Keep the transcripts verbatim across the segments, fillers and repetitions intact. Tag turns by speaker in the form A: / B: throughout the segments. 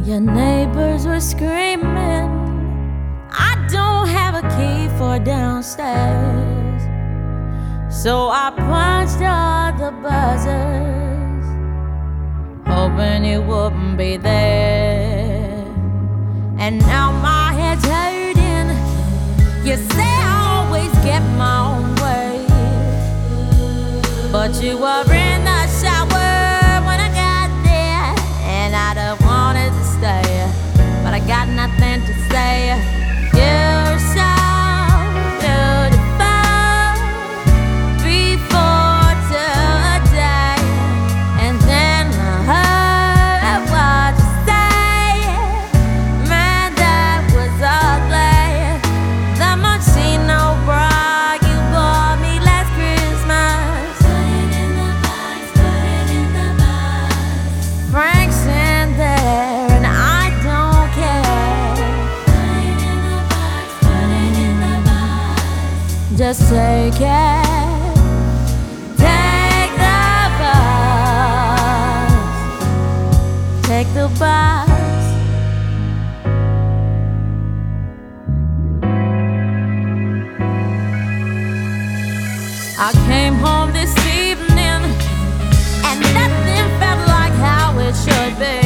A: Your neighbors were screaming. I don't have a key for downstairs, so I punched all the buzzers, hoping you wouldn't be there. And now my head's hurting. You say I always get my own way, but you were in the shower when I got there, and I'd have wanted to stay, but I got nothing to say. You're so beautiful before today, and then I heard what you say. Man, that was ugly. The Moschino bra you bought me last Christmas. Put it in the box, put it in the box. Frank's in there and I don't care. Put it in the box, put it in the box. Just take it. Take the bus. Take the bus. I came home this evening and nothing felt like how it should be.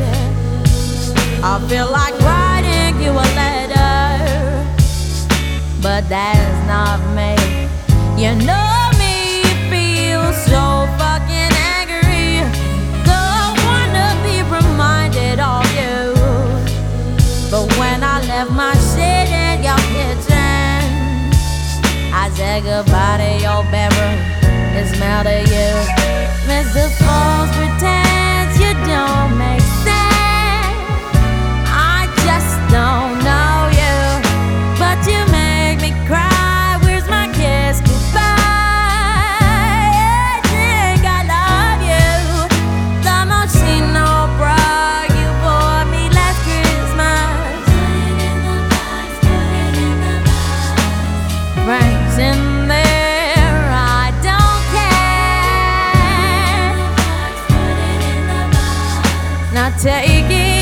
A: I feel like writing you a letter, but that is not me. You know me, feel so fucking angry. Don't wanna be reminded of you, but when I left my shit in your kitchen, I said goodbye to your bedroom, it smelled of you. Mister Falls pretends you don't make sense. I just don't know you, but you make me cry. Where's my kiss goodbye? I think I love you. The Moschino bra you bought me last Christmas. Put it in the box, put it in the box. Frank's in there, I don't care. Now take it.